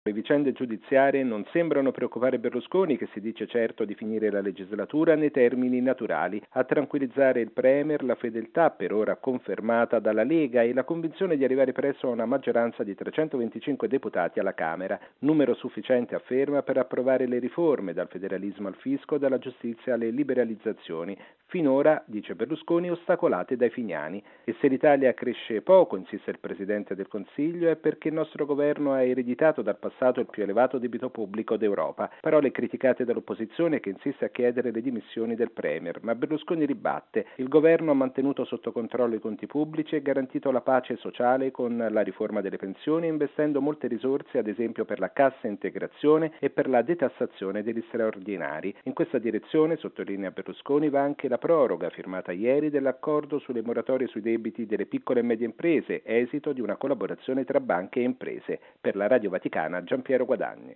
Le vicende giudiziarie non sembrano preoccupare Berlusconi, che si dice certo di finire la legislatura nei termini naturali. A tranquillizzare il Premier la fedeltà per ora confermata dalla Lega e la convinzione di arrivare presto a una maggioranza di 325 deputati alla Camera, numero sufficiente, afferma, per approvare le riforme, dal federalismo al fisco, dalla giustizia alle liberalizzazioni, finora, dice Berlusconi, ostacolate dai Fignani. E se l'Italia cresce poco, insiste il Presidente del Consiglio, è perché il nostro governo ha ereditato dal passato il più elevato debito pubblico d'Europa. Parole criticate dall'opposizione, che insiste a chiedere le dimissioni del Premier, ma Berlusconi ribatte: il governo ha mantenuto sotto controllo i conti pubblici e garantito la pace sociale con la riforma delle pensioni, investendo molte risorse ad esempio per la cassa integrazione e per la detassazione degli straordinari. In questa direzione, sottolinea Berlusconi, va anche la proroga firmata ieri dell'accordo sulle moratorie sui debiti delle piccole e medie imprese, esito di una collaborazione tra banche e imprese. Per la Radio Vaticana, Giampiero Guadagni.